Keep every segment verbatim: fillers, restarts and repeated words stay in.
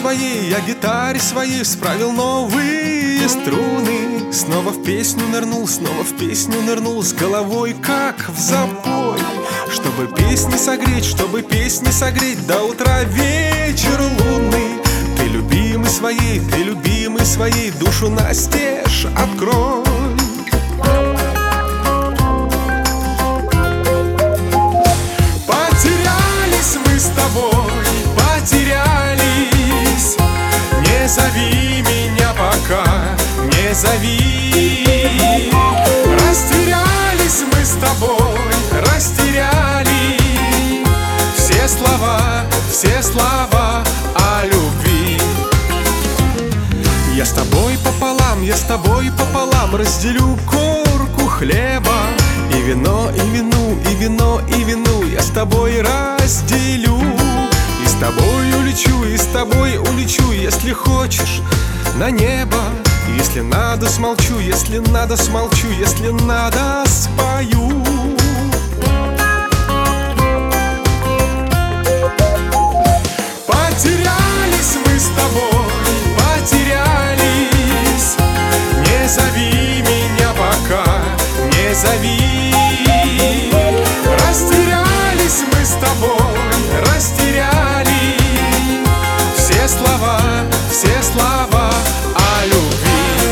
своей, я гитаре своей справил новые струны. Снова в песню нырнул, снова в песню нырнул, с головой как в запой. Чтобы песни согреть, чтобы песни согреть до утра вечер лунный. Ты любимый своей, ты любимый своей, душу настежь открой. Потерялись мы с тобой, потерялись. Не зови меня пока, не зови. Растерялись мы с тобой, растеряли все слова, все слова о любви. Я с тобой пополам, я с тобой пополам разделю корку хлеба. И вино, и вину, и вино, и вину я с тобой разделю. И с тобой улечу, и с тобой улечу, если хочешь, на небо. Если надо, смолчу, если надо, смолчу, если надо, спою. Потерялись мы с тобой, потерялись. Не зови меня пока, не зови. Растерялись мы с тобой, растеряли все слова, все слова о любви.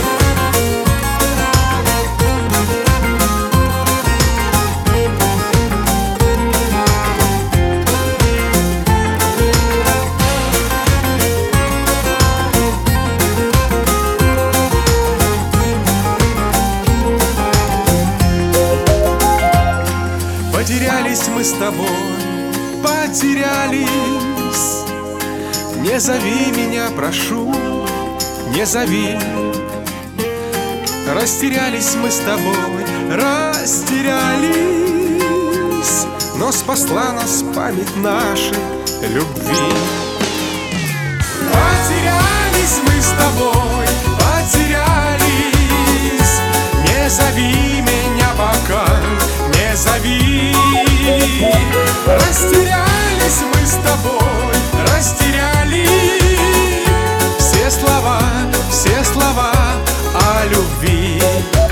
Потерялись мы с тобой, потерялись. Не зови меня, прошу, не зови. Растерялись мы с тобой, растерялись. Но спасла нас память нашей любви. Потерялись мы с тобой, потерялись. Не зови меня пока, не зови. Растерялись мы с тобой, растеряли все слова, все слова о любви.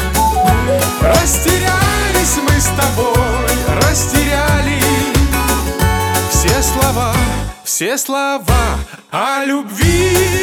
Растерялись мы с тобой, растеряли все слова, все слова о любви.